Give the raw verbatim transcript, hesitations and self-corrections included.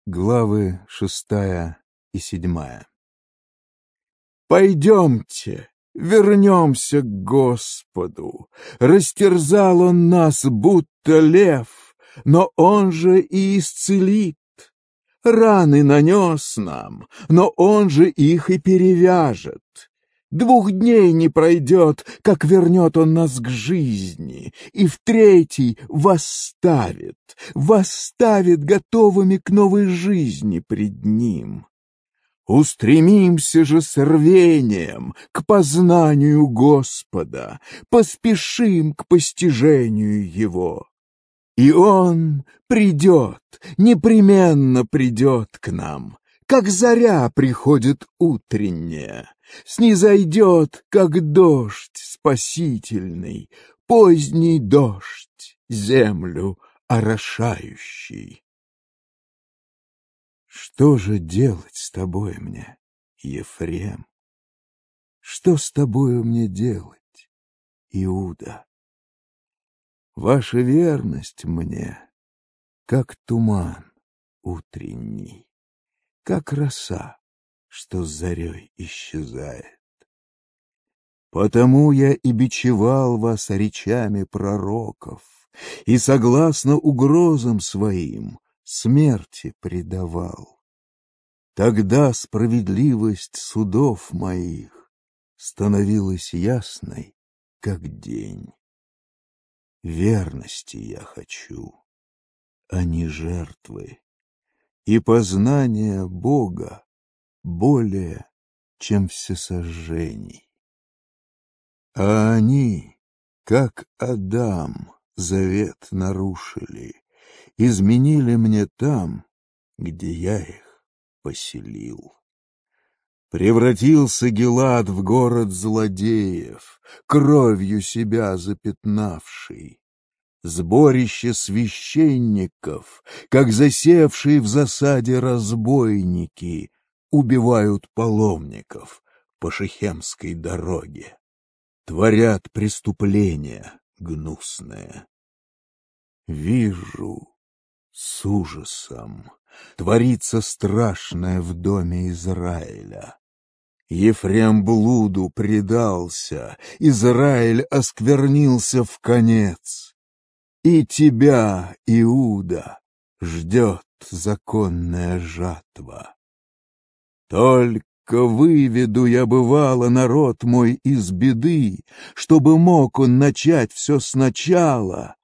Главы шестая и седьмая. Пойдемте, вернемся к Господу. Растерзал Он нас, будто лев, но Он же и исцелит. Раны нанес нам, но Он же их и перевяжет. Двух дней не пройдет, как вернет Он нас к жизни, и в третий восставит, восставит готовыми к новой жизни пред Ним. Устремимся же с рвением к познанию Господа, поспешим к постижению Его. И Он придет, непременно придет к нам, как заря приходит утренняя, снизойдет, как дождь спасительный, поздний дождь, землю орошающий. Что же делать с тобой мне, Ефрем? Что с тобою мне делать, Иуда? Ваша верность мне, как туман утренний, как роса, что с зарей исчезает. Потому я и бичевал вас речами пророков, и, согласно угрозам своим, смерти предавал. Тогда справедливость судов моих становилась ясной, как день. Верности я хочу, а не жертвы, и познание Бога более, чем всесожжений. А они, как Адам, завет нарушили, изменили мне там, где я их поселил. Превратился Гилад в город злодеев, кровью себя запятнавший. Сборище священников, как засевшие в засаде разбойники, убивают паломников по Шихемской дороге. Творят преступления гнусные. Вижу с ужасом, творится страшное в доме Израиля. Ефрем блуду предался, Израиль осквернился вконец. И тебя, Иуда, ждет законная жатва. Только выведу я, бывало, народ мой из беды, чтобы мог он начать все сначала,